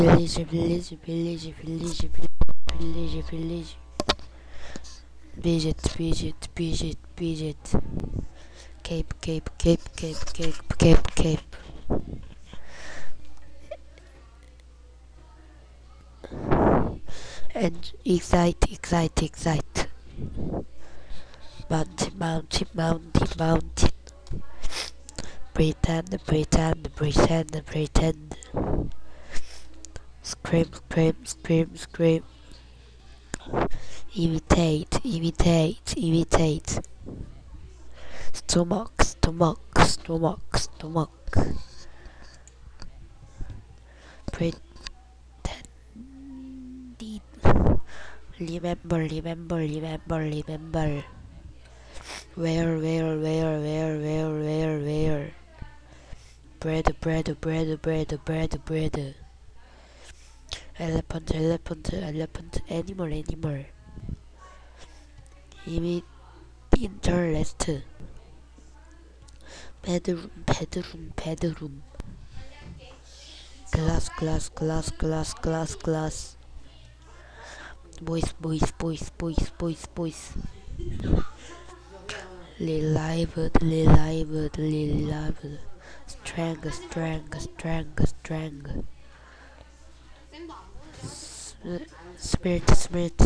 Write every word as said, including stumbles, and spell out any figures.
village, village, village, village, village, village. Visit, visit, visit, visit. Cape, cape, cape, cape, cape, cape, cape. And excite, excite, excite. Mountain, mountain, mountain, mountain. Pretend, pretend, pretend, pretend. Scream, scream, scream, scream. Imitate, imitate, imitate. Stomach, stomach, stomach, stomach. Pretend. Remember, remember, remember, remember. Where, where, where, where, where, where, where. Bread, bread, bread, bread, bread, bread. Elephant, elephant, elephant, animal, animal. Imi- interest. Bedroom, bedroom, bedroom. Glass, glass, glass, glass, glass, glass. Boys, boys, boys, boys, boys, boys. Reliable, reliable, reliable. Strength, strength, strength, strength. Spirit, spirit.